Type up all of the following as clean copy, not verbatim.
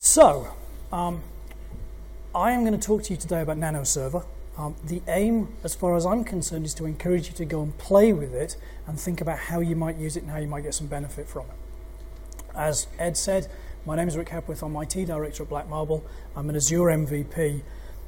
So, I am going to talk to you today about NanoServer. The aim, as far as I'm concerned, is to encourage you to go and play with it and think about how you might use it and how you might get some benefit from it. As Ed said, my name is Rick Hepworth. I'm IT Director at Black Marble. I'm an Azure MVP.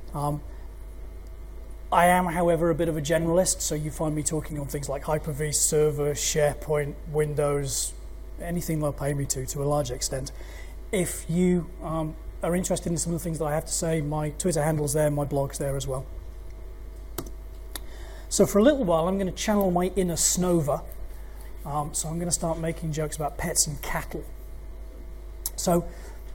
I am, however, a bit of a generalist, so you find me talking on things like Hyper-V, Server, SharePoint, Windows, anything they'll pay me to a large extent. If you are interested in some of the things that I have to say, my Twitter handle's there, my blog's there as well. So for a little while, I'm going to channel my inner Snova. So I'm going to start making jokes about pets and cattle. So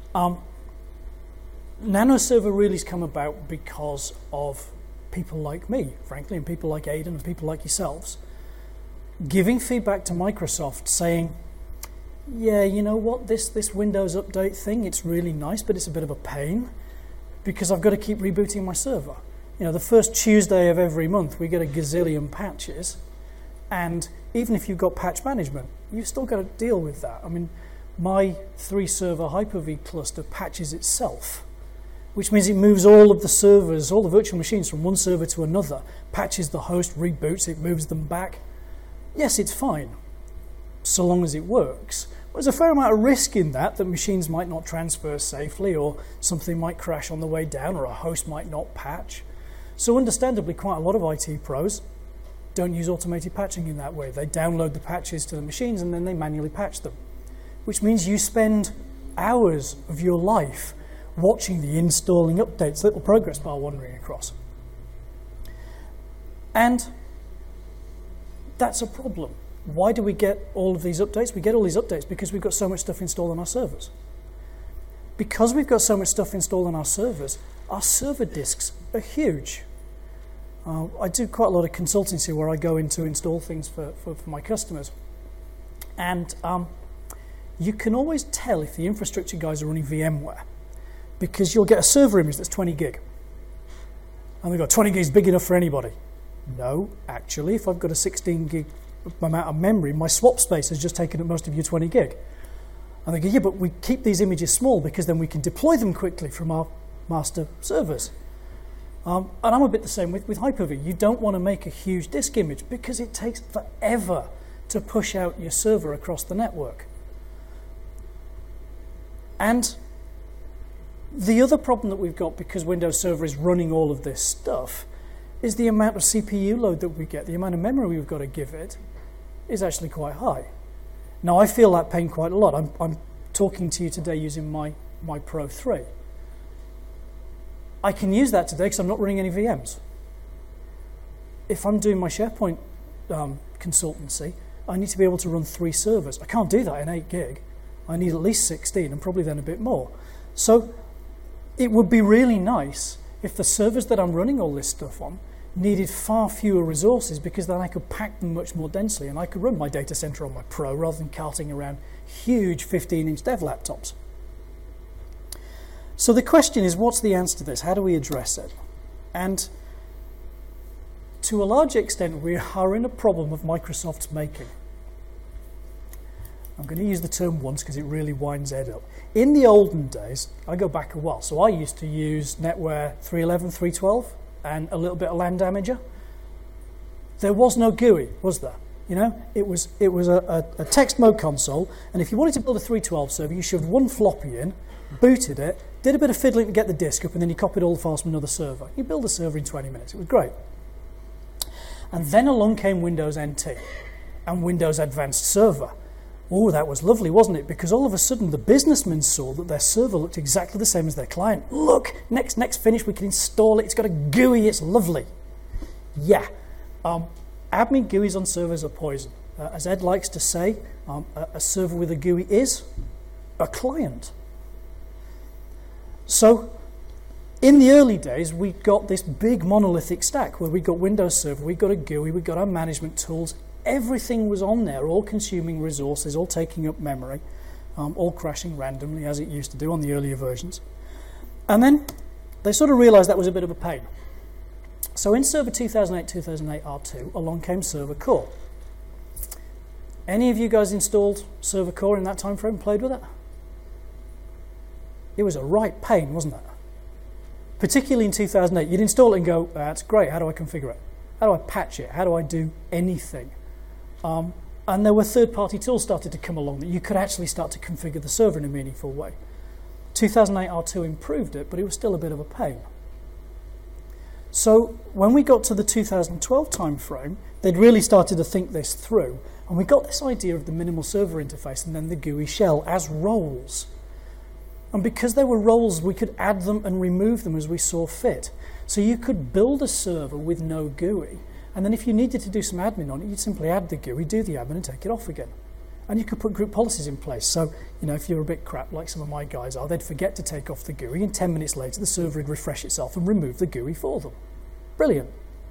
NanoServer really has come about because of people like me, frankly, and people like Aidan and people like yourselves, giving feedback to Microsoft saying, yeah, you know what, this Windows update thing, it's really nice, but it's a bit of a pain because I've got to keep rebooting my server. You know, the first Tuesday of every month, we get a gazillion patches, and even if you've got patch management, you've still got to deal with that. I mean, my 3-server Hyper-V cluster patches itself, which means it moves all of the servers, all the virtual machines from one server to another, patches the host, reboots it, moves them back. Yes, it's fine, so long as it works. There's a fair amount of risk in that machines might not transfer safely, or something might crash on the way down, or a host might not patch. So understandably, quite a lot of IT pros don't use automated patching in that way. They download the patches to the machines and then they manually patch them, which means you spend hours of your life watching the installing updates, little progress bar wandering across. And that's a problem. Why do we get all of these updates? We get all these updates because we've got so much stuff installed on our servers. Because we've got so much stuff installed on our server disks are huge. I do quite a lot of consultancy where I go in to install things for my customers. And you can always tell if the infrastructure guys are running VMware, because you'll get a server image that's 20 gig. And they've got 20 gigs big enough for anybody. No, actually, if I've got a 16 gig amount of memory, my swap space has just taken up most of your 20 gig. And they go, yeah, but we keep these images small because then we can deploy them quickly from our master servers. And I'm a bit the same with Hyper-V. You don't want to make a huge disk image because it takes forever to push out your server across the network. And the other problem that we've got, because Windows Server is running all of this stuff, is the amount of CPU load that we get, the amount of memory we've got to give it, is actually quite high. Now, I feel that pain quite a lot. I'm talking to you today using my Pro 3. I can use that today because I'm not running any VMs. If I'm doing my SharePoint consultancy, I need to be able to run 3 servers. I can't do that in 8 gig. I need at least 16 and probably then a bit more. So it would be really nice if the servers that I'm running all this stuff on needed far fewer resources, because then I could pack them much more densely and I could run my data center on my Pro rather than carting around huge 15-inch dev laptops. So the question is, what's the answer to this? How do we address it? And to a large extent, we are in a problem of Microsoft's making. I'm going to use the term once because it really winds Ed up. In the olden days, I go back a while, so I used to use NetWare 3.11, 3.12, and a little bit of LAN Damager. There was no GUI, was there? You know, it was a text mode console, and if you wanted to build a 3.12 server, you shoved one floppy in, booted it, did a bit of fiddling to get the disk up, and then you copied all the files from another server. You build a server in 20 minutes. It was great. And then along came Windows NT and Windows Advanced Server. Oh, that was lovely, wasn't it? Because all of a sudden the businessmen saw that their server looked exactly the same as their client. Look, next finish, we can install it. It's got a GUI. It's lovely. Yeah. Admin GUIs on servers are poison. As Ed likes to say, a server with a GUI is a client. So in the early days, we got this big monolithic stack where we got Windows Server, we got a GUI, we got our management tools. Everything was on there, all consuming resources, all taking up memory, all crashing randomly, as it used to do on the earlier versions. And then they sort of realized that was a bit of a pain. So in Server 2008 R2, along came Server Core. Any of you guys installed Server Core in that time frame, played with it? it was a right pain, wasn't it? Particularly in 2008, you'd install it and go, that's great, how do I configure it? How do I patch it? How do I do anything? And there were third-party tools started to come along that you could actually start to configure the server in a meaningful way. 2008 R2 improved it, but it was still a bit of a pain. So when we got to the 2012 timeframe, they'd really started to think this through, and we got this idea of the minimal server interface and then the GUI shell as roles. And because they were roles, we could add them and remove them as we saw fit. So you could build a server with no GUI, and then if you needed to do some admin on it, you'd simply add the GUI, do the admin, and take it off again. And you could put group policies in place. So, if you're a bit crap, like some of my guys are, they'd forget to take off the GUI, and 10 minutes later, the server would refresh itself and remove the GUI for them. Brilliant.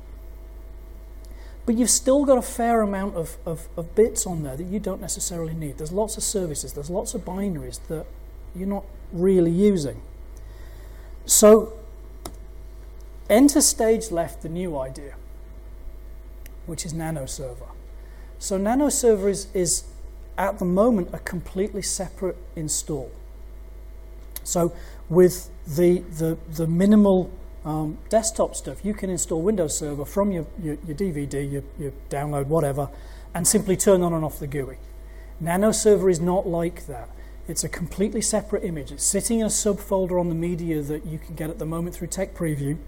But you've still got a fair amount of bits on there that you don't necessarily need. There's lots of services, there's lots of binaries that you're not really using. So, enter stage left the new idea, which is NanoServer. So NanoServer is at the moment a completely separate install. So with the minimal desktop stuff, you can install Windows Server from your DVD, your download, whatever, and simply turn on and off the GUI. NanoServer is not like that. It's a completely separate image. It's sitting in a subfolder on the media that you can get at the moment through Tech Preview.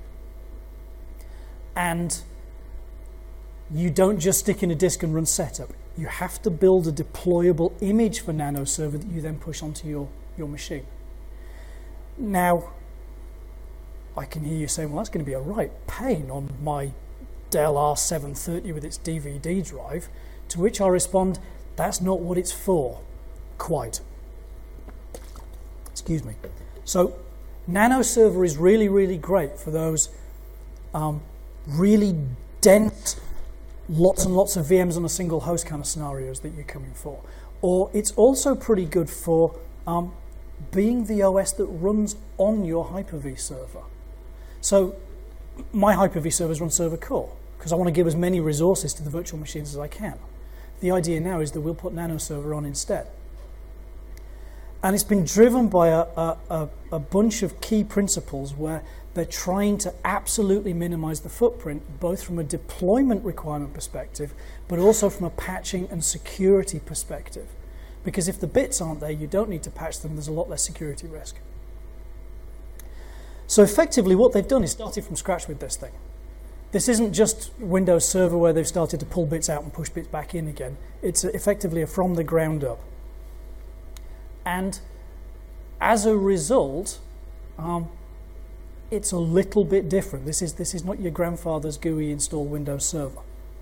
And you don't just stick in a disk and run setup. You have to build a deployable image for NanoServer that you then push onto your machine. Now, I can hear you saying, well, that's going to be a right pain on my Dell R730 with its DVD drive, to which I respond, that's not what it's for, quite. Excuse me. So, NanoServer is really, really great for those really dense, lots and lots of VMs on a single host kind of scenarios that you're coming for. Or it's also pretty good for being the OS that runs on your Hyper-V server. So my Hyper-V servers run server core because I want to give as many resources to the virtual machines as I can. The idea now is that we'll put NanoServer on instead. And it's been driven by a bunch of key principles where they're trying to absolutely minimize the footprint, both from a deployment requirement perspective, but also from a patching and security perspective. Because if the bits aren't there, you don't need to patch them, there's a lot less security risk. So effectively what they've done is started from scratch with this thing. This isn't just Windows Server where they've started to pull bits out and push bits back in again. It's effectively a from the ground up. And as a result, it's a little bit different. This is not your grandfather's GUI install Windows Server.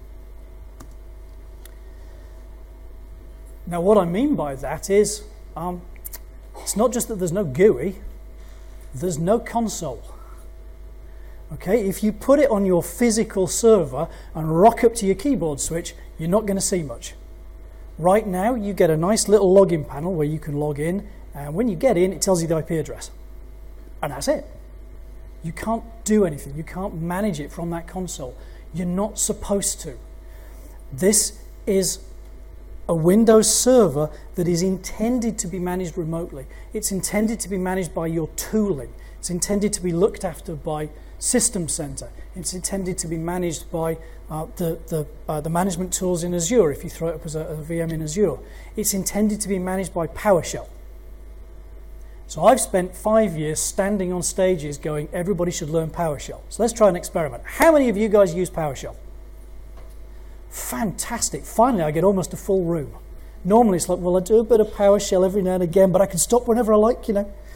Now, what I mean by that is, it's not just that there's no GUI, there's no console. Okay, if you put it on your physical server and rock up to your keyboard switch, you're not going to see much. Right now, you get a nice little login panel where you can log in, and when you get in, it tells you the IP address. And that's it. You can't do anything. You can't manage it from that console. You're not supposed to. This is a Windows server that is intended to be managed remotely. It's intended to be managed by your tooling. It's intended to be looked after by System Center. It's intended to be managed by the management tools in Azure, if you throw it up as a VM in Azure. It's intended to be managed by PowerShell. So I've spent 5 years standing on stages going, everybody should learn PowerShell. So let's try an experiment. How many of you guys use PowerShell? Fantastic. Finally, I get almost a full room. Normally it's like, well, I do a bit of PowerShell every now and again, but I can stop whenever I like,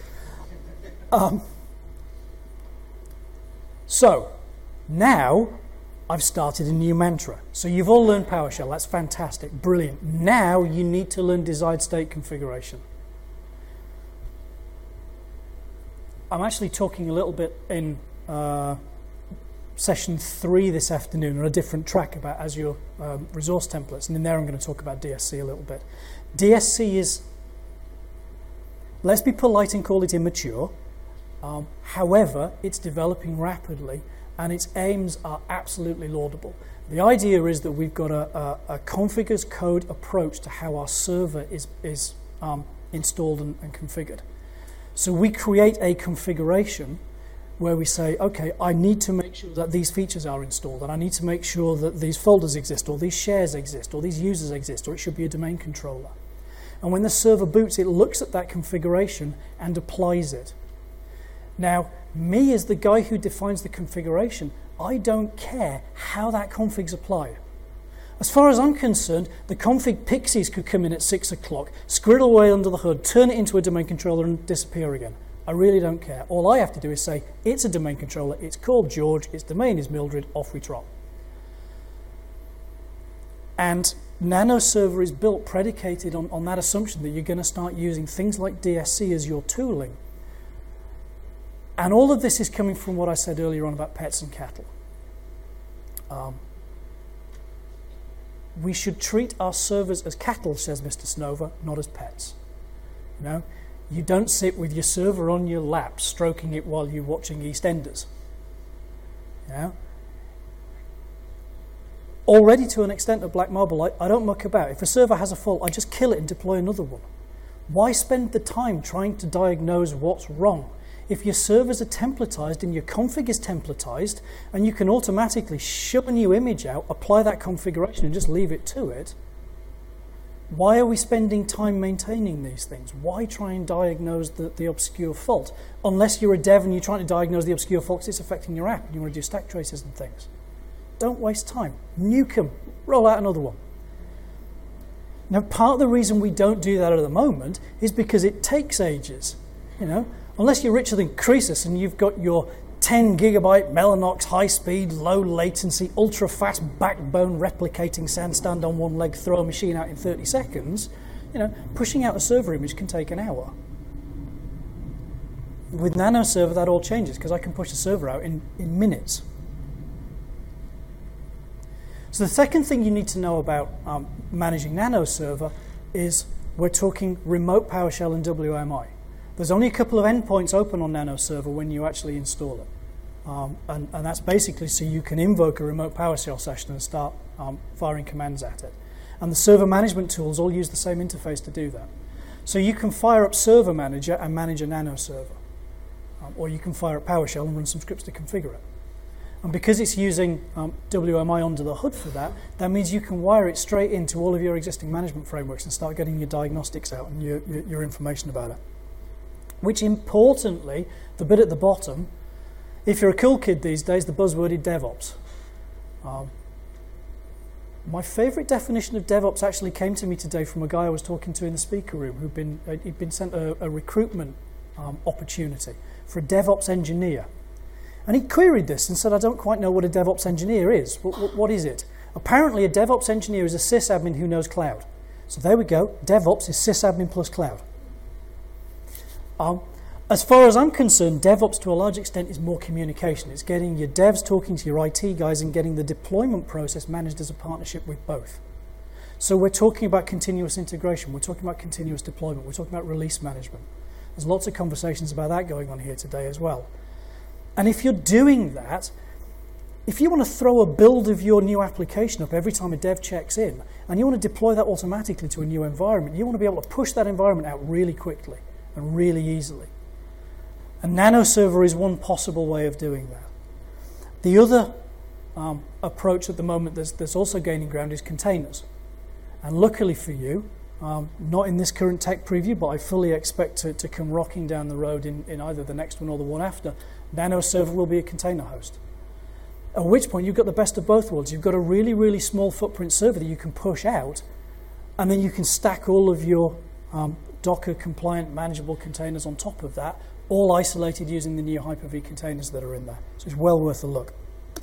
So now I've started a new mantra. So you've all learned PowerShell. That's fantastic. Brilliant. Now you need to learn desired state configuration. I'm actually talking a little bit in session 3 this afternoon on a different track about Azure resource templates. And in there I'm going to talk about DSC a little bit. DSC is, let's be polite and call it immature. However, it's developing rapidly and its aims are absolutely laudable. The idea is that we've got a config as code approach to how our server is installed and configured. So we create a configuration where we say, okay, I need to make sure that these features are installed, and I need to make sure that these folders exist, or these shares exist, or these users exist, or it should be a domain controller. And when the server boots, it looks at that configuration and applies it. Now, me as the guy who defines the configuration, I don't care how that config's applied. As far as I'm concerned, the config pixies could come in at 6 o'clock, scribble away under the hood, turn it into a domain controller and disappear again. I really don't care. All I have to do is say, it's a domain controller, it's called George, its domain is Mildred, off we trot. And NanoServer is built predicated on that assumption that you're going to start using things like DSC as your tooling. And all of this is coming from what I said earlier on about pets and cattle. We should treat our servers as cattle, says Mr. Snova, not as pets. You know, you don't sit with your server on your lap, stroking it while you're watching EastEnders. You know? Already to an extent of Black Marble, I don't muck about. If a server has a fault, I just kill it and deploy another one. Why spend the time trying to diagnose what's wrong? If your servers are templatized and your config is templatized, and you can automatically shove a new image out, apply that configuration and just leave it to it, why are we spending time maintaining these things? Why try and diagnose the obscure fault? Unless you're a dev and you're trying to diagnose the obscure fault because it's affecting your app and you want to do stack traces and things. Don't waste time. Nuke them. Roll out another one. Now, part of the reason we don't do that at the moment is because it takes ages. You know, unless you're richer than Croesus and you've got your 10 gigabyte Mellanox high-speed, low-latency, ultra-fast backbone replicating sandstand on one leg, throw a machine out in 30 seconds, you know, pushing out a server image can take an hour. With NanoServer, that all changes because I can push a server out in minutes. So the second thing you need to know about managing NanoServer is we're talking remote PowerShell and WMI. There's only a couple of endpoints open on NanoServer when you actually install it. And that's basically so you can invoke a remote PowerShell session and start firing commands at it. And the server management tools all use the same interface to do that. So you can fire up Server Manager and manage a NanoServer. Or you can fire up PowerShell and run some scripts to configure it. And because it's using WMI under the hood for that, that means you can wire it straight into all of your existing management frameworks and start getting your diagnostics out and your information about it. Which importantly, the bit at the bottom, if you're a cool kid these days, the buzzword is DevOps. My favorite definition of DevOps actually came to me today from a guy I was talking to in the speaker room he'd been sent a recruitment opportunity for a DevOps engineer. And he queried this and said, I don't quite know what a DevOps engineer is. What is it? Apparently, a DevOps engineer is a sysadmin who knows cloud. So there we go. DevOps is sysadmin plus cloud. As far as I'm concerned, DevOps to a large extent is more communication. It's getting your devs talking to your IT guys and getting the deployment process managed as a partnership with both. So we're talking about continuous integration. We're talking about continuous deployment. We're talking about release management. There's lots of conversations about that going on here today as well. And if you're doing that, if you want to throw a build of your new application up every time a dev checks in, and you want to deploy that automatically to a new environment, you want to be able to push that environment out really quickly and really easily. And NanoServer is one possible way of doing that. The other approach at the moment that's also gaining ground is containers. And luckily for you, not in this current tech preview, but I fully expect to come rocking down the road in either the next one or the one after, NanoServer will be a container host. At which point you've got the best of both worlds. You've got a really, really small footprint server that you can push out, and then you can stack all of your Docker compliant manageable containers on top of that, all isolated using the new Hyper-V containers that are in there. So it's well worth a look.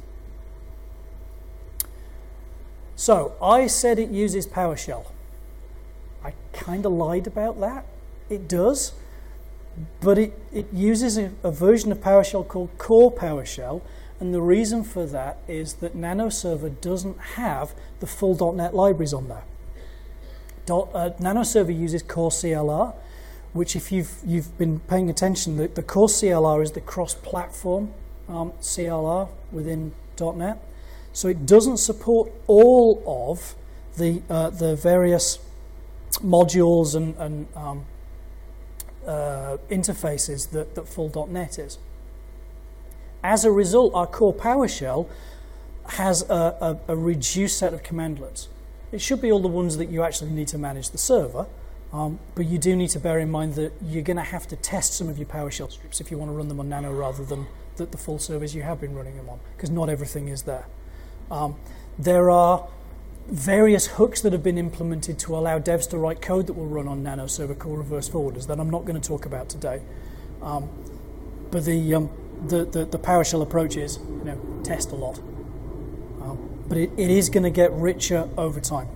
So I said it uses PowerShell. I kind of lied about that. It does, but it uses a version of PowerShell called Core PowerShell, and the reason for that is that NanoServer doesn't have the full .NET libraries on there. NanoServer uses Core CLR, which if you've been paying attention, the Core CLR is the cross-platform CLR within .NET. So it doesn't support all of the various modules and interfaces that full.NET is. As a result, our core PowerShell has a reduced set of commandlets. It should be all the ones that you actually need to manage the server, but you do need to bear in mind that you're going to have to test some of your PowerShell scripts if you want to run them on Nano rather than the full servers you have been running them on, because not everything is there. There are various hooks that have been implemented to allow devs to write code that will run on Nano Server called reverse forwarders that I'm not going to talk about today. But the PowerShell approach is, test a lot. But it is going to get richer over time.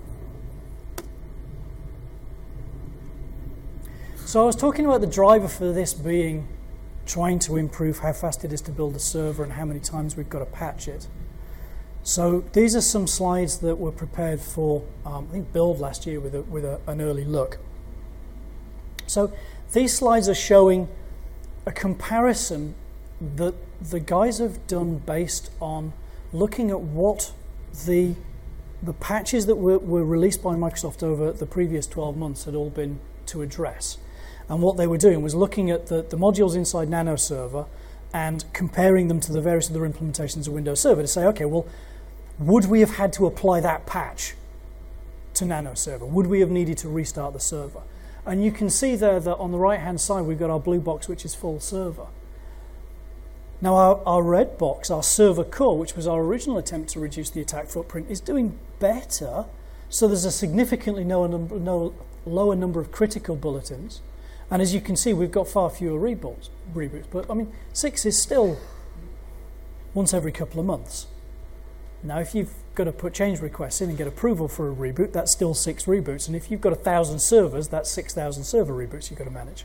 So I was talking about the driver for this being trying to improve how fast it is to build a server and how many times we've got to patch it. So these are some slides that were prepared for, I think, Build last year with an early look. So these slides are showing a comparison that the guys have done based on looking at what the patches that were released by Microsoft over the previous 12 months had all been to address. And what they were doing was looking at the modules inside Nano Server and comparing them to the various other implementations of Windows Server to say, okay, well, would we have had to apply that patch to Nano Server? Would we have needed to restart the server? And you can see there that on the right-hand side, we've got our blue box, which is full server. Now, our red box, our server core, which was our original attempt to reduce the attack footprint, is doing better. So there's a significantly lower number of critical bulletins. And as you can see, we've got far fewer reboots. But, 6 is still once every couple of months. Now, if you've got to put change requests in and get approval for a reboot, that's still 6 reboots. And if you've got 1,000 servers, that's 6,000 server reboots you've got to manage.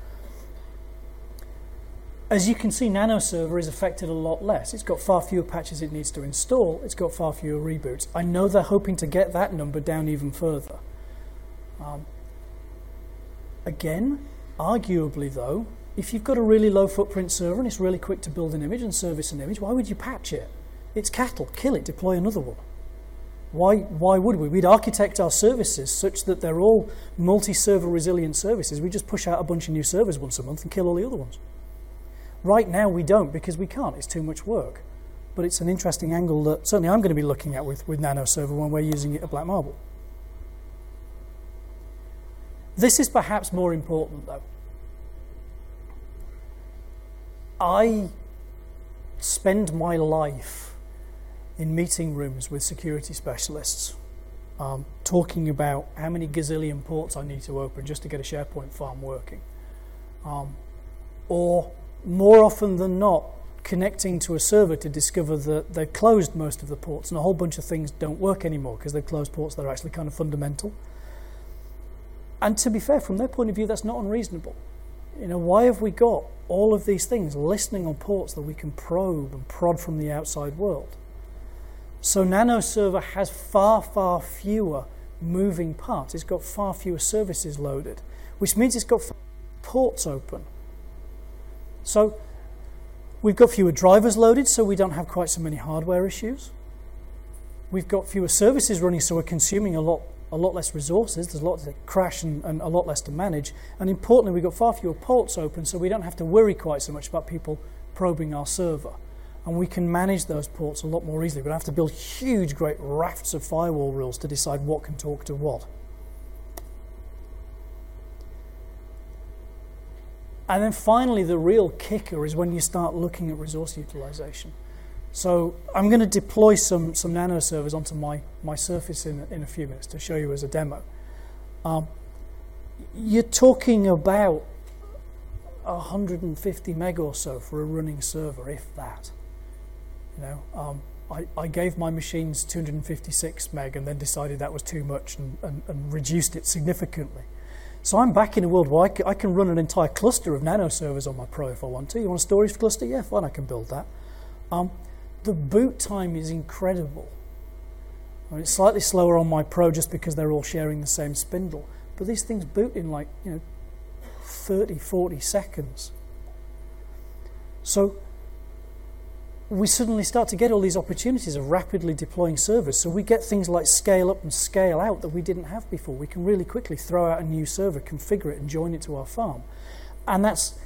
As you can see, Nano Server is affected a lot less. It's got far fewer patches it needs to install. It's got far fewer reboots. I know they're hoping to get that number down even further. Again, arguably though, if you've got a really low footprint server and it's really quick to build an image and service an image, why would you patch it? It's cattle. Kill it. Deploy another one. Why would we? We'd architect our services such that they're all multi-server resilient services. We just push out a bunch of new servers once a month and kill all the other ones. Right now we don't because we can't. It's too much work. But it's an interesting angle that certainly I'm going to be looking at with Nano Server when we're using it at Black Marble. This is perhaps more important though. I spend my life in meeting rooms with security specialists talking about how many gazillion ports I need to open just to get a SharePoint farm working. Or more often than not, connecting to a server to discover that they've closed most of the ports and a whole bunch of things don't work anymore because they've closed ports that are actually kind of fundamental. And to be fair, from their point of view, that's not unreasonable. Why have we got all of these things listening on ports that we can probe and prod from the outside world? So Nano Server has far, far fewer moving parts. It's got far fewer services loaded, which means it's got ports open. So we've got fewer drivers loaded, so we don't have quite so many hardware issues. We've got fewer services running, so we're consuming a lot less resources. There's a lot to crash and a lot less to manage. And importantly, we've got far fewer ports open, so we don't have to worry quite so much about people probing our server. And we can manage those ports a lot more easily. We don't have to build huge, great rafts of firewall rules to decide what can talk to what. And then finally, the real kicker is when you start looking at resource utilization. So I'm going to deploy some Nano servers onto my Surface in a few minutes to show you as a demo. You're talking about 150 meg or so for a running server, if that. I gave my machines 256 meg and then decided that was too much and reduced it significantly. So I'm back in a world where I can run an entire cluster of Nano servers on my Pro if I want to. You want a storage cluster? Yeah, fine, I can build that. The boot time is incredible. It's slightly slower on my Pro just because they're all sharing the same spindle. But these things boot in 30, 40 seconds. So we suddenly start to get all these opportunities of rapidly deploying servers. So we get things like scale up and scale out that we didn't have before. We can really quickly throw out a new server, configure it, and join it to our farm. And that's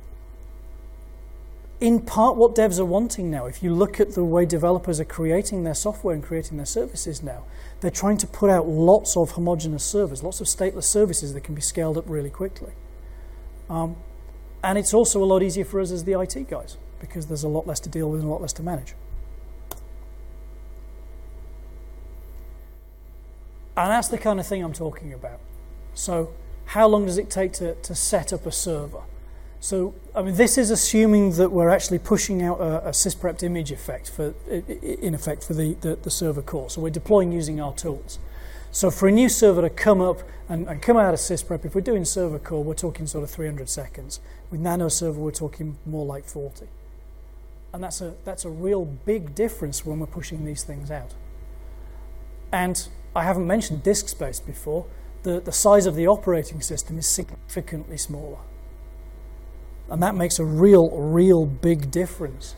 in part what devs are wanting now. If you look at the way developers are creating their software and creating their services now, they're trying to put out lots of homogeneous servers, lots of stateless services that can be scaled up really quickly. And it's also a lot easier for us as the IT guys, because there's a lot less to deal with and a lot less to manage. And that's the kind of thing I'm talking about. So how long does it take to set up a server? So, I mean, this is assuming that we're actually pushing out a sysprepped image effect in effect for the server core. So we're deploying using our tools. So for a new server to come up and come out of sysprep, if we're doing server core, we're talking sort of 300 seconds. With nano server, we're talking more like 40. And that's a real big difference when we're pushing these things out. And I haven't mentioned disk space before. The size of the operating system is significantly smaller. And that makes a real big difference.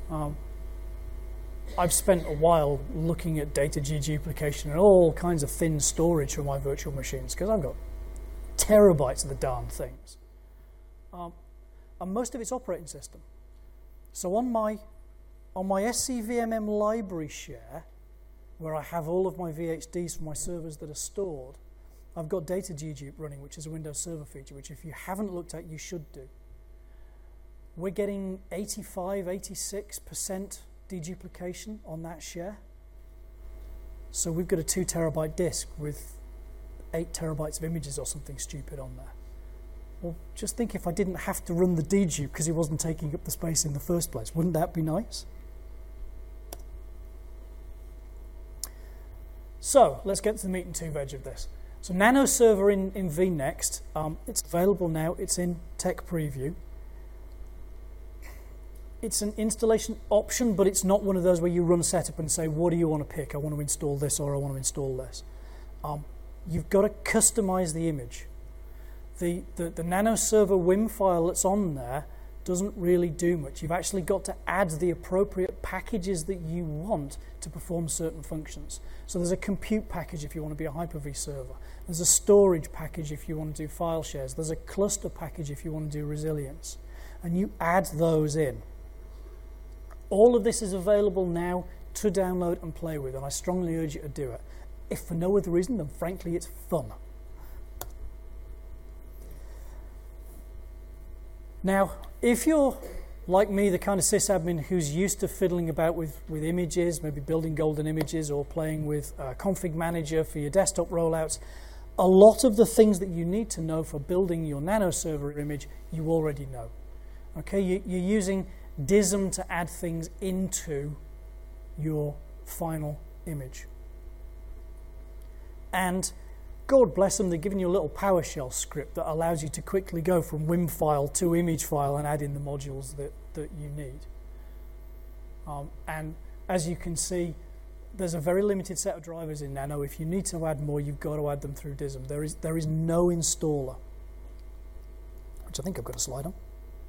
I've spent a while looking at data deduplication and all kinds of thin storage for my virtual machines, because I've got terabytes of the darn things. And most of it's operating system. So on my SCVMM library share, where I have all of my VHDs for my servers that are stored, I've got data dedupe running, which is a Windows Server feature, which if you haven't looked at, you should do. We're getting 85, 86% deduplication on that share. So we've got a 2 terabyte disk with 8 terabytes of images or something stupid on there. Well, just think if I didn't have to run the dedupe because it wasn't taking up the space in the first place. Wouldn't that be nice? So let's get to the meat and two veg of this. So Nano Server in vNext, it's available now. It's in tech preview. It's an installation option, but it's not one of those where you run setup and say, what do you want to pick? I want to install this or I want to install this. You've got to customize the image. The Nano Server WIM file that's on there doesn't really do much. You've actually got to add the appropriate packages that you want to perform certain functions. So there's a compute package if you want to be a Hyper-V server. There's a storage package if you want to do file shares. There's a cluster package if you want to do resilience. And you add those in. All of this is available now to download and play with, and I strongly urge you to do it. If for no other reason than, frankly, it's fun. Now, if you're, like me, the kind of sysadmin who's used to fiddling about with images, maybe building golden images or playing with Config Manager for your desktop rollouts, a lot of the things that you need to know for building your Nano Server image, you already know. Okay, you're using DISM to add things into your final image. And God bless them, they're giving you a little PowerShell script that allows you to quickly go from WIM file to image file and add in the modules that you need. And as you can see, there's a very limited set of drivers in Nano. If you need to add more, you've got to add them through DISM. There is no installer, which I think I've got a slide on.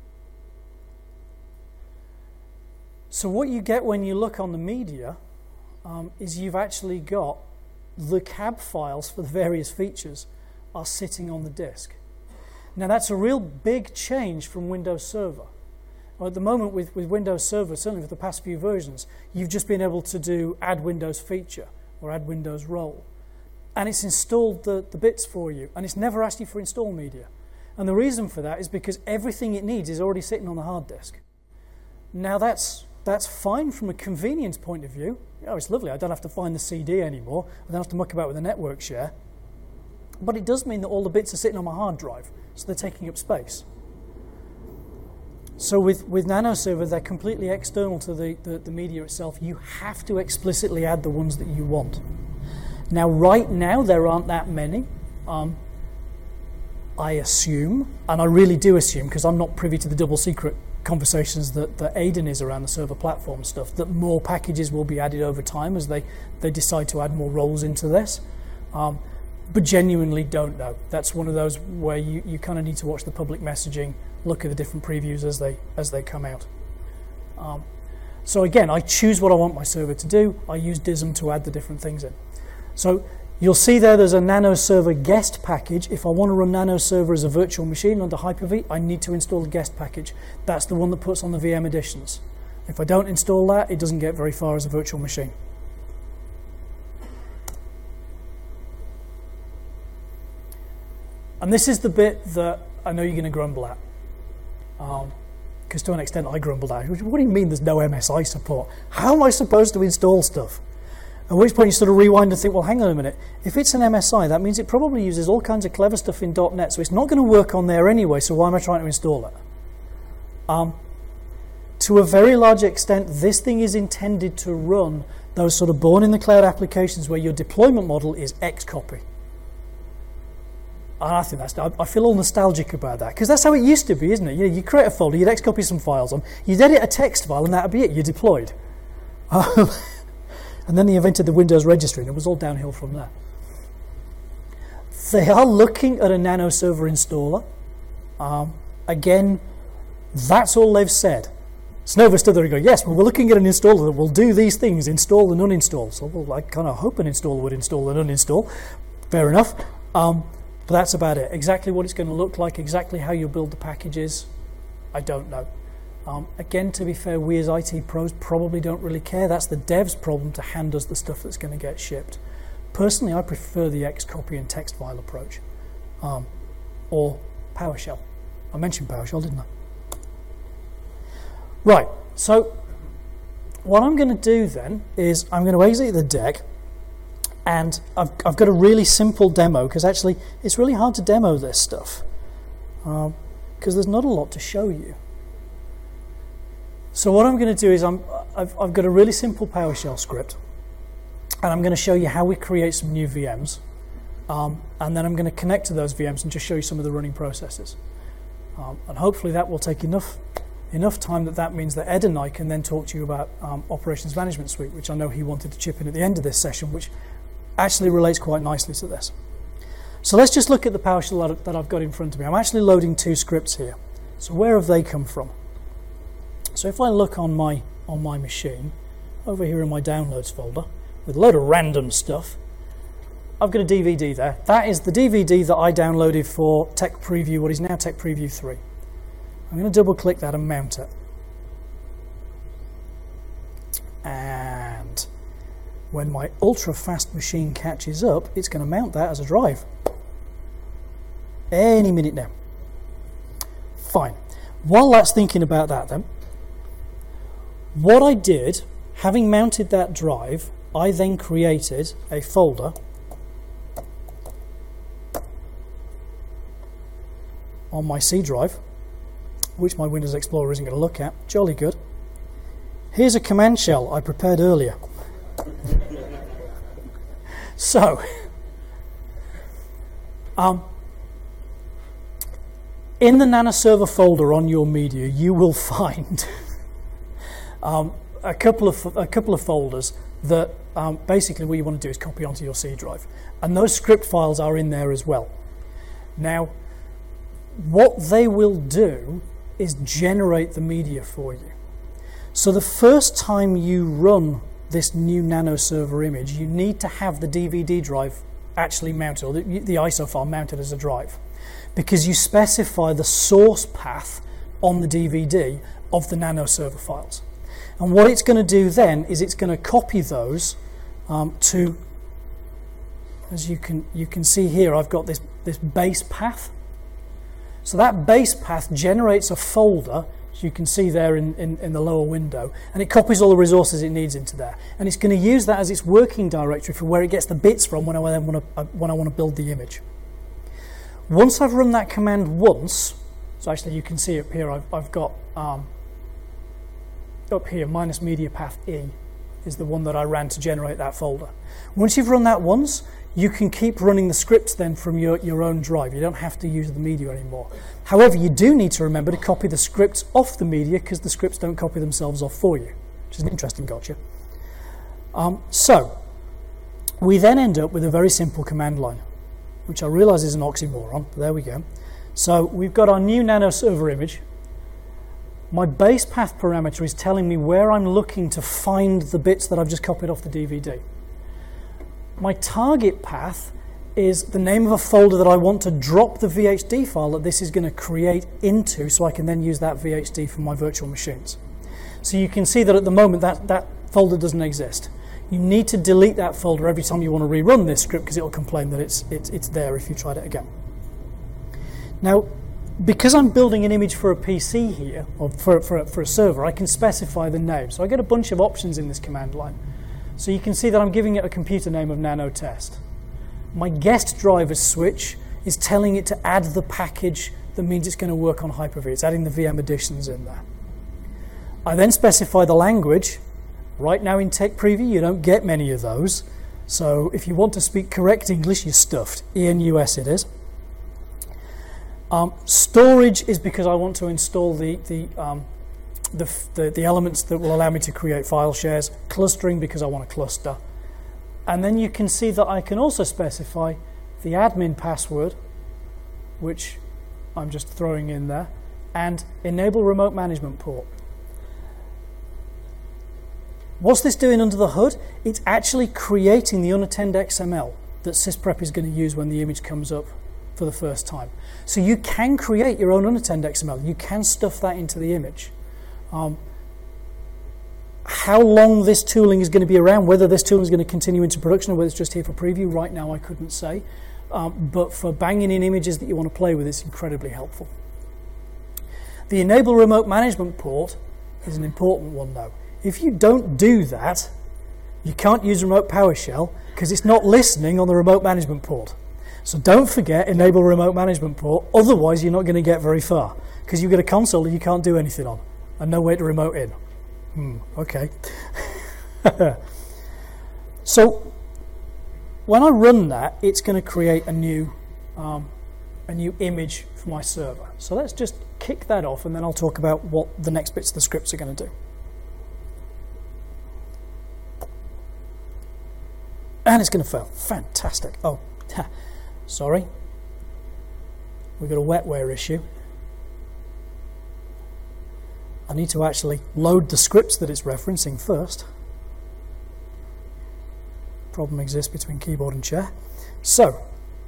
So what you get when you look on the media is you've actually got the cab files for the various features are sitting on the disk. Now that's a real big change from Windows Server. Well, at the moment with Windows Server, certainly for the past few versions, you've just been able to do add Windows feature or add Windows role. And it's installed the bits for you, and it's never asked you for install media. And the reason for that is because everything it needs is already sitting on the hard disk. Now that's fine from a convenience point of view. Oh, it's lovely. I don't have to find the CD anymore. I don't have to muck about with the network share. But it does mean that all the bits are sitting on my hard drive, so they're taking up space. So with Nano Server, they're completely external to the media itself. You have to explicitly add the ones that you want. Now, right now, there aren't that many. I assume, and I really do assume, because I'm not privy to the double secret conversations that Aidan is around the server platform stuff, that more packages will be added over time as they decide to add more roles into this. But genuinely don't know. That's one of those where you kind of need to watch the public messaging, look at the different previews as they come out. So again, I choose what I want my server to do. I use DISM to add the different things in. So You'll see there's a NanoServer guest package. If I want to run NanoServer as a virtual machine under Hyper-V, I need to install a guest package. That's the one that puts on the VM editions. If I don't install that, it doesn't get very far as a virtual machine. And this is the bit that I know you're going to grumble at. Because to an extent I grumbled at. What do you mean there's no MSI support? How am I supposed to install stuff? At which point you sort of rewind and think, well, hang on a minute. If it's an MSI, that means it probably uses all kinds of clever stuff in .NET, so it's not going to work on there anyway, so why am I trying to install it? To a very large extent, this thing is intended to run those sort of born-in-the-cloud applications where your deployment model is Xcopy. And I think I feel all nostalgic about that, because that's how it used to be, isn't it? You create a folder, you'd Xcopy some files on, you'd edit a text file, and that'd be it, you're deployed. And then they invented the Windows registry, and it was all downhill from there. They are looking at a NanoServer installer. Again, that's all they've said. Snowva stood there and go, yes, well, we're looking at an installer that will do these things, install and uninstall. So, well, I kind of hope an installer would install and uninstall. Fair enough. But that's about it. Exactly what it's going to look like, exactly how you'll build the packages, I don't know. Again, to be fair, we as IT pros probably don't really care. That's the dev's problem to hand us the stuff that's going to get shipped. Personally, I prefer the Xcopy and text file approach, or PowerShell. I mentioned PowerShell, didn't I? Right, so what I'm going to do then is I'm going to exit the deck, and I've got a really simple demo, because actually it's really hard to demo this stuff, because there's not a lot to show you. So what I'm going to do is I've got a really simple PowerShell script, and I'm going to show you how we create some new VMs, and then I'm going to connect to those VMs and just show you some of the running processes. And hopefully that will take enough time that means that Ed and I can then talk to you about Operations Management Suite, which I know he wanted to chip in at the end of this session, which actually relates quite nicely to this. So let's just look at the PowerShell that I've got in front of me. I'm actually loading two scripts here. So where have they come from? So if I look on my machine, over here in my downloads folder, with a load of random stuff, I've got a DVD there. That is the DVD that I downloaded for Tech Preview, what is now Tech Preview 3. I'm going to double click that and mount it. And when my ultra fast machine catches up, it's going to mount that as a drive. Any minute now. Fine. While that's thinking about that then, what I did, having mounted that drive, I then created a folder on my C drive, which my Windows Explorer isn't going to look at. Jolly good. Here's a command shell I prepared earlier. So, in the NanoServer folder on your media, you will find a couple of folders that basically what you want to do is copy onto your C drive, and those script files are in there as well. Now, what they will do is generate the media for you. So the first time you run this new NanoServer image, you need to have the DVD drive actually mounted, or the ISO file mounted as a drive, because you specify the source path on the DVD of the NanoServer files. And what it's going to do then is it's going to copy those to, as you can see here, I've got this base path. So that base path generates a folder, as you can see there in the lower window, and it copies all the resources it needs into there. And it's going to use that as its working directory for where it gets the bits from when I want to build the image. Once I've run that command once, so actually you can see up here, I've got up here, minus media path E is the one that I ran to generate that folder. Once you've run that once, you can keep running the scripts then from your own drive. You don't have to use the media anymore. However, you do need to remember to copy the scripts off the media, because the scripts don't copy themselves off for you, which is an interesting gotcha. So we then end up with a very simple command line, which I realize is an oxymoron, but there we go. So we've got our new NanoServer image. My base path parameter is telling me where I'm looking to find the bits that I've just copied off the DVD. My target path is the name of a folder that I want to drop the VHD file that this is going to create into, so I can then use that VHD for my virtual machines. So you can see that at the moment that folder doesn't exist. You need to delete that folder every time you want to rerun this script, because it will complain that it's there if you tried it again. Now, because I'm building an image for a PC here, or for a server, I can specify the name. So I get a bunch of options in this command line. So you can see that I'm giving it a computer name of NanoTest. My guest driver switch is telling it to add the package that means it's going to work on Hyper-V. It's adding the VM additions in there. I then specify the language. Right now in Tech Preview, you don't get many of those. So if you want to speak correct English, you're stuffed. ENUS it is. Storage is because I want to install the elements that will allow me to create file shares. Clustering because I want a cluster. And then you can see that I can also specify the admin password, which I'm just throwing in there, and enable remote management port. What's this doing under the hood? It's actually creating the unattended XML that SysPrep is going to use when the image comes up for the first time. So you can create your own unattended XML. You can stuff that into the image. How long this tooling is going to be around, whether this tooling is going to continue into production or whether it's just here for preview, right now I couldn't say. But for banging in images that you want to play with, it's incredibly helpful. The enable remote management port is an important one though. If you don't do that, you can't use remote PowerShell because it's not listening on the remote management port. So don't forget enable remote management port, otherwise you're not going to get very far because you get a console that you can't do anything on and no way to remote in. Okay. So when I run that, it's going to create a new image for my server. So let's just kick that off, and then I'll talk about what the next bits of the scripts are going to do. And it's going to fail. Fantastic. Oh, sorry. We've got a wetware issue. I need to actually load the scripts that it's referencing first. Problem exists between keyboard and chair. So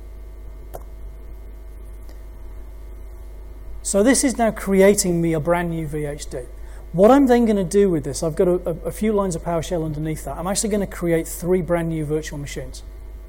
this is now creating me a brand new VHD. What I'm then going to do with this, I've got a few lines of PowerShell underneath that. I'm actually going to create 3 brand new virtual machines.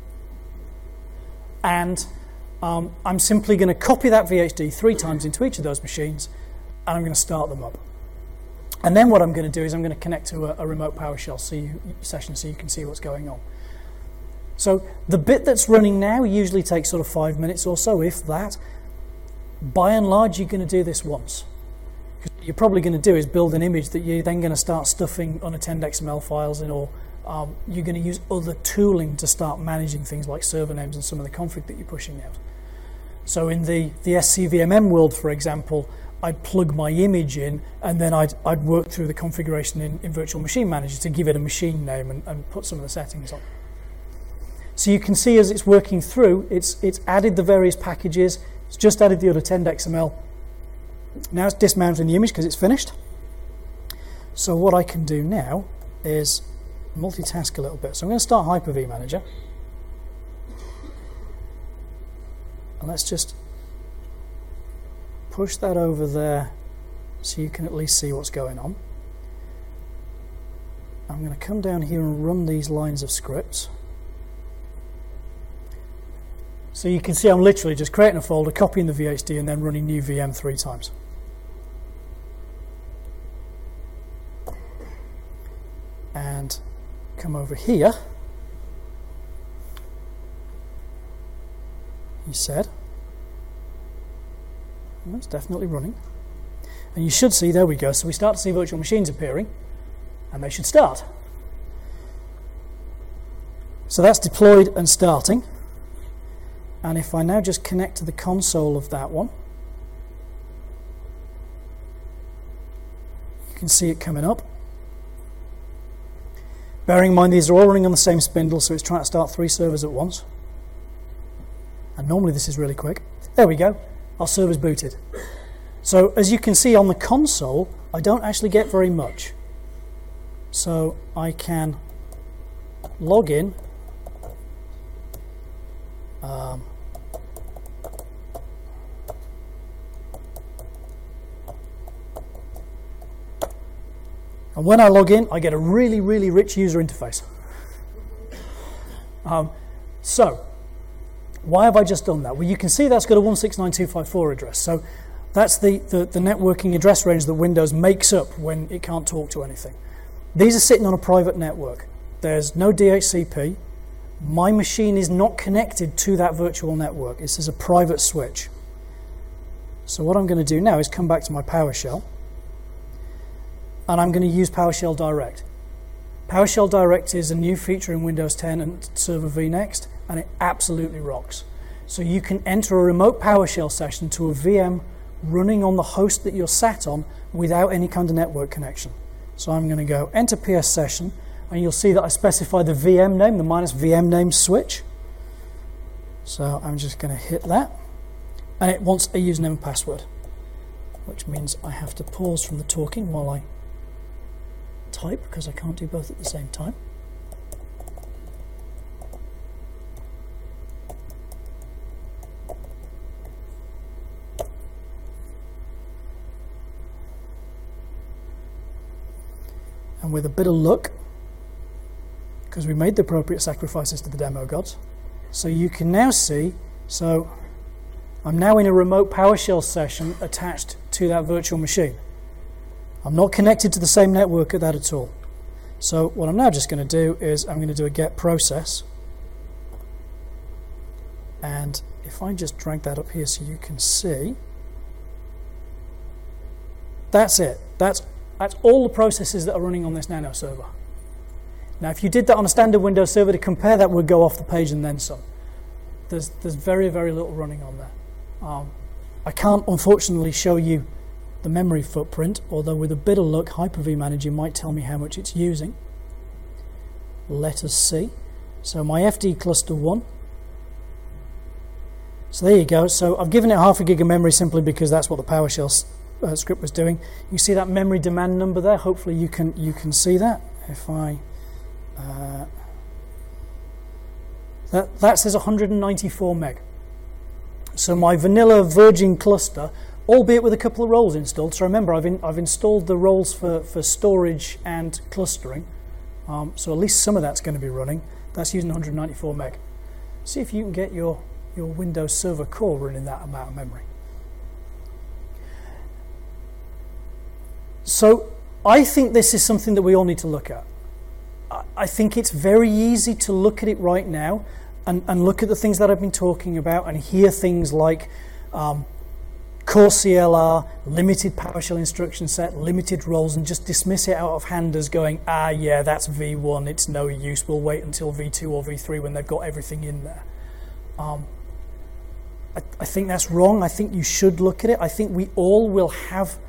And I'm simply going to copy that VHD 3 times into each of those machines, and I'm going to start them up. And then what I'm going to do is I'm going to connect to a remote PowerShell session so you can see what's going on. So the bit that's running now usually takes sort of 5 minutes or so, if that. By and large, you're going to do this once. Because what you're probably going to do is build an image that you're then going to start stuffing unattended XML files in, or you're going to use other tooling to start managing things like server names and some of the config that you're pushing out. So in the SCVMM world, for example, I'd plug my image in, and then I'd work through the configuration in Virtual Machine Manager to give it a machine name and put some of the settings on. So you can see as it's working through, it's added the various packages, it's just added the unattended XML. Now it's dismounting the image because it's finished. So what I can do now is multitask a little bit. So I'm going to start Hyper-V Manager. And let's just push that over there so you can at least see what's going on. I'm going to come down here and run these lines of scripts. So you can see I'm literally just creating a folder, copying the VHD, and then running new VM 3 times. And come over here. He said, well, it's definitely running. And you should see, there we go, so we start to see virtual machines appearing, and they should start. So that's deployed and starting. And if I now just connect to the console of that one, you can see it coming up. Bearing in mind these are all running on the same spindle, so it's trying to start 3 servers at once. And normally this is really quick. There we go, our server's booted. So as you can see on the console, I don't actually get very much. So I can log in And when I log in, I get a really, really rich user interface. So, why have I just done that? Well, you can see that's got a 169.254 address. So that's the networking address range that Windows makes up when it can't talk to anything. These are sitting on a private network. There's no DHCP. My machine is not connected to that virtual network. This is a private switch. So what I'm going to do now is come back to my PowerShell. And I'm going to use PowerShell Direct. PowerShell Direct is a new feature in Windows 10 and Server vNext, and it absolutely rocks. So you can enter a remote PowerShell session to a VM running on the host that you're sat on without any kind of network connection. So I'm going to go enter PS session, and you'll see that I specify the VM name, the -VM name switch. So I'm just going to hit that, and it wants a username and password, which means I have to pause from the talking while I type, because I can't do both at the same time. And with a bit of luck, because we made the appropriate sacrifices to the demo gods, so you can now see, so I'm now in a remote PowerShell session attached to that virtual machine. I'm not connected to the same network at that at all. So what I'm now just going to do is I'm going to do a get process. And if I just drag that up here so you can see, that's it. That's all the processes that are running on this Nano server. Now, if you did that on a standard Windows server, to compare that would go off the page and then some. There's very, very little running on there. I can't, unfortunately, show you the memory footprint, although with a bit of luck, Hyper-V Manager might tell me how much it's using. Let us see. So my FD cluster 1. So there you go. So I've given it half a gig of memory simply because that's what the PowerShell script was doing. You see that memory demand number there? Hopefully you can see that. If I that says 194 meg. So my vanilla Virgin cluster, albeit with a couple of roles installed. So remember, I've installed the roles for storage and clustering. So at least some of that's going to be running. That's using 194 meg. See if you can get your Windows Server core running that amount of memory. So I think this is something that we all need to look at. I think it's very easy to look at it right now and look at the things that I've been talking about and hear things like core CLR, limited PowerShell instruction set, limited roles, and just dismiss it out of hand as going, yeah, that's V1, it's no use, we'll wait until V2 or V3 when they've got everything in there. I think that's wrong. I think you should look at it. I think we all will have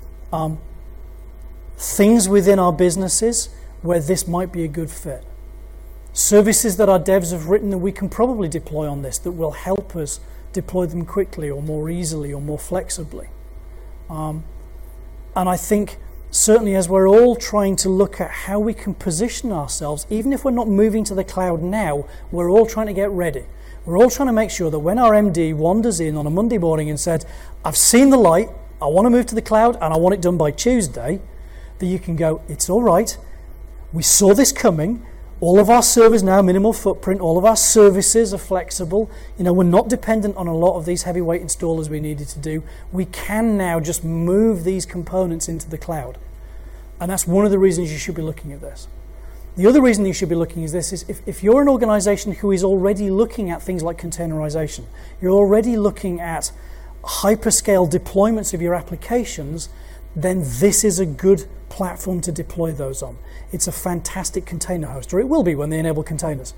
things within our businesses where this might be a good fit. Services that our devs have written that we can probably deploy on this that will help us deploy them quickly or more easily or more flexibly. And I think certainly as we're all trying to look at how we can position ourselves, even if we're not moving to the cloud now, we're all trying to get ready. We're all trying to make sure that when our MD wanders in on a Monday morning and said, I've seen the light, I want to move to the cloud and I want it done by Tuesday, that you can go, it's all right, we saw this coming, all of our servers now minimal footprint, all of our services are flexible, we're not dependent on a lot of these heavyweight installers we needed to do. We can now just move these components into the cloud. And that's one of the reasons you should be looking at this. The other reason you should be looking at this is if you're an organization who is already looking at things like containerization, you're already looking at hyperscale deployments of your applications, then this is a good platform to deploy those on. It's a fantastic container host, or it will be when they enable containers.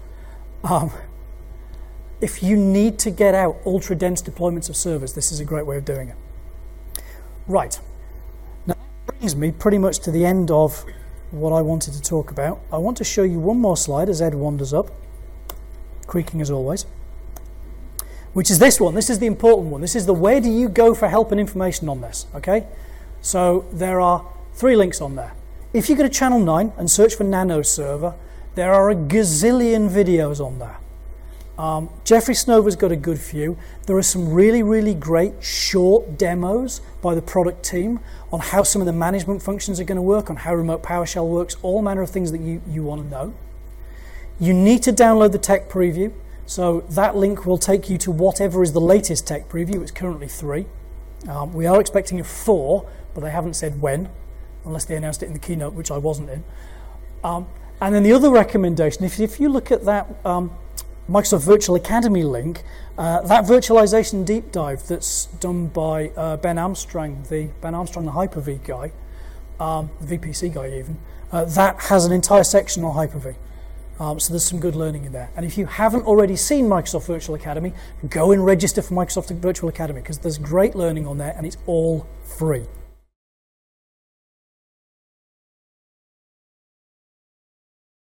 If you need to get out ultra-dense deployments of servers, this is a great way of doing it. Right. Now, that brings me pretty much to the end of what I wanted to talk about. I want to show you one more slide as Ed wanders up, creaking as always, which is this one. This is the important one. This is the where do you go for help and information on this, okay? So there are 3 links on there. If you go to Channel 9 and search for Nano Server, there are a gazillion videos on there. Jeffrey Snover's got a good few. There are some really, really great short demos by the product team on how some of the management functions are going to work, on how remote PowerShell works, all manner of things that you want to know. You need to download the tech preview. So that link will take you to whatever is the latest tech preview. It's currently 3. We are expecting a 4, but they haven't said when, unless they announced it in the keynote, which I wasn't in. And then the other recommendation, if you look at that Microsoft Virtual Academy link, that virtualization deep dive that's done by Ben Armstrong, the Hyper-V guy, the VPC guy even, that has an entire section on Hyper-V. So there's some good learning in there. And if you haven't already seen Microsoft Virtual Academy, go and register for Microsoft Virtual Academy, because there's great learning on there and it's all free.